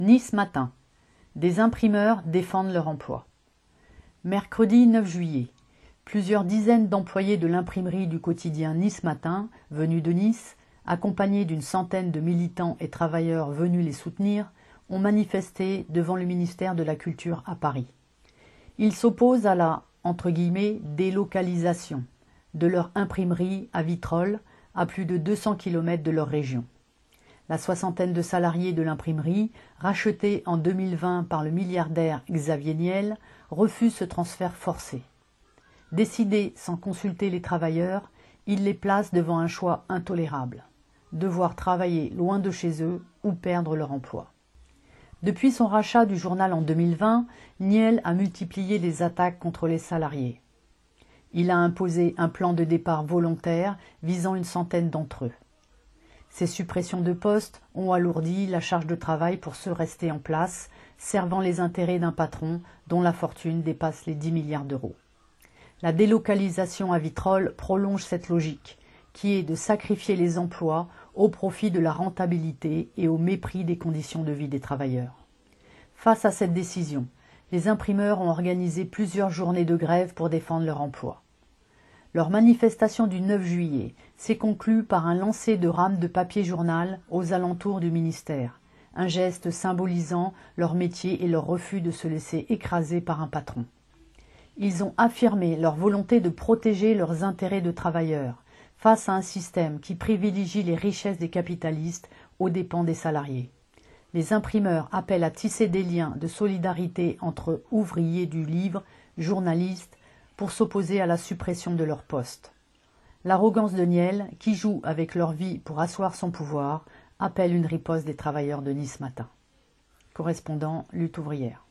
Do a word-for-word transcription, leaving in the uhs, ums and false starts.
Nice Matin. Des imprimeurs défendent leur emploi. Mercredi neuf juillet. Plusieurs dizaines d'employés de l'imprimerie du quotidien Nice Matin, venus de Nice, accompagnés d'une centaine de militants et travailleurs venus les soutenir, ont manifesté devant le ministère de la Culture à Paris. Ils s'opposent à la entre guillemets, délocalisation de leur imprimerie à Vitrolles, à plus de deux cents kilomètres de leur région. La soixantaine de salariés de l'imprimerie, rachetés en deux mille vingt par le milliardaire Xavier Niel, refusent ce transfert forcé. Décidés sans consulter les travailleurs, ils les placent devant un choix intolérable, devoir travailler loin de chez eux ou perdre leur emploi. Depuis son rachat du journal en deux mille vingt, Niel a multiplié les attaques contre les salariés. Il a imposé un plan de départ volontaire visant une centaine d'entre eux. Ces suppressions de postes ont alourdi la charge de travail pour ceux restés en place, servant les intérêts d'un patron dont la fortune dépasse les dix milliards d'euros. La délocalisation à Vitrolles prolonge cette logique, qui est de sacrifier les emplois au profit de la rentabilité et au mépris des conditions de vie des travailleurs. Face à cette décision, les imprimeurs ont organisé plusieurs journées de grève pour défendre leur emploi. Leur manifestation du neuf juillet s'est conclue par un lancer de rames de papier journal aux alentours du ministère, un geste symbolisant leur métier et leur refus de se laisser écraser par un patron. Ils ont affirmé leur volonté de protéger leurs intérêts de travailleurs face à un système qui privilégie les richesses des capitalistes aux dépens des salariés. Les imprimeurs appellent à tisser des liens de solidarité entre ouvriers du livre, journalistes, pour s'opposer à la suppression de leur poste. L'arrogance de Niel, qui joue avec leur vie pour asseoir son pouvoir, appelle une riposte des travailleurs de Nice Matin. Correspondant Lutte ouvrière.